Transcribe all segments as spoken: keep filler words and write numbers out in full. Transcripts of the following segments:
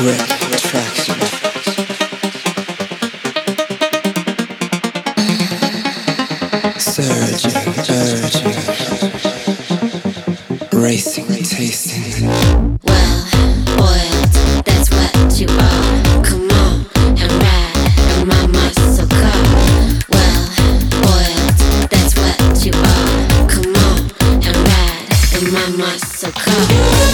Grip, traction. Surging, urging. Racing, tasting. Well oiled, that's what you are. Come on and ride in my muscle car. Well oiled, that's what you are. Come on and ride in my muscle car.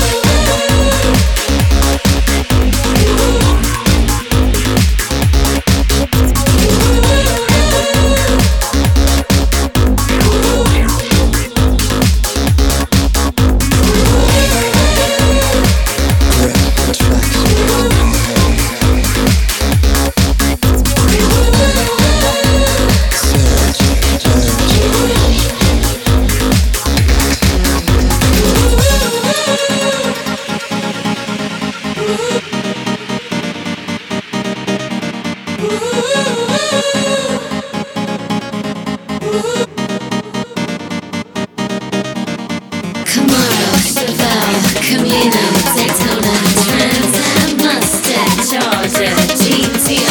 Camaro, Chevelle, Camino, Daytona, Trans Am, Mustang, Charger, G T O.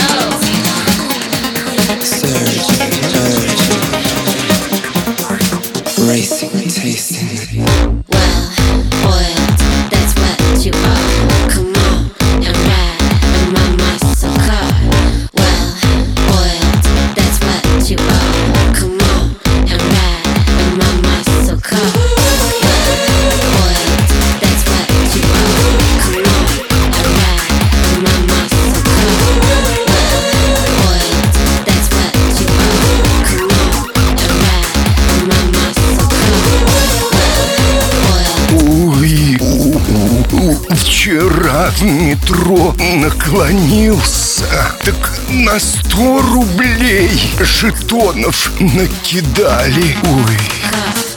Surging, urging. Racing, tasting. Well oiled, that's what you are. Come on and ride in my muscle car. Well oiled, that's what you are. Come on and ride in my muscle car. Вчера в метро наклонился, так на сто рублей жетонов накидали. Ой.